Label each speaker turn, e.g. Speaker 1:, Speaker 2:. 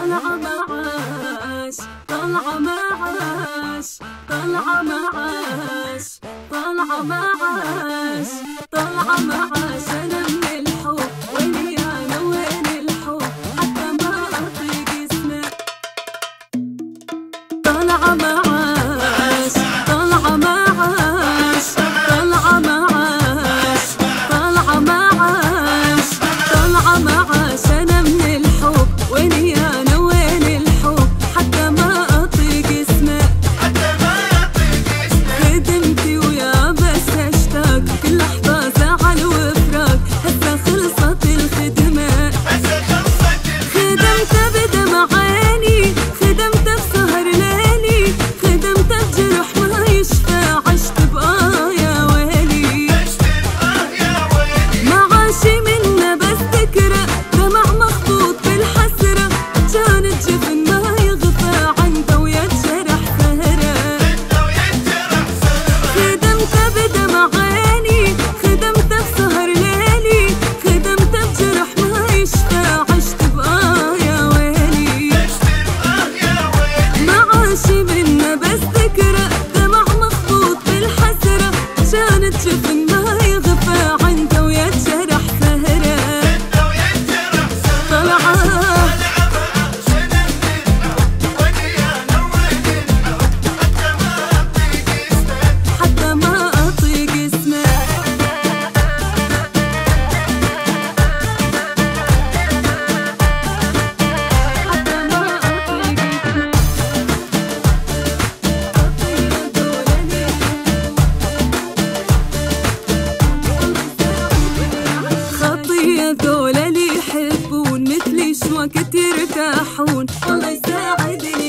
Speaker 1: طلع معاش طلع معاش طلع معاش طلع معاش طلع معاش أنا من الحب ويني أنا وين الحب حتى ما أطيق اسمه طلع معاش طلع معاش طلع معاش طلع معاش طلع معاش أنا من الحب ويني أنا وين الحب حتى ما أطيق اسمه خدمتي ويا بس أشتاق كل لحظة زعل وفراق هسه خلصت الخدمة خدمته بدمع عيني خدمته بسهر ليلي خدمته بجرح ما يشفى عشت بآية ويلي معاشي منه بس تكره دمع مخطوط بالحسرة كانت جفن ما يغفى عنده ويتجرح سهرة خدمته بدمع عيني خدمته بسهر ليلي خدمته بجرح ما يشفى عشت بآية ويلي معاشي منه بس تكره دمع مخطوط بالحسرة كانت جفن ما يغفى عنده ويتجرح سهرة طلع حتى ما أطيق اسمه حتى ما أطيق اسمه خطية ذولا اللي يحبون مثلي شو وقت يرتاحون الله يساعدني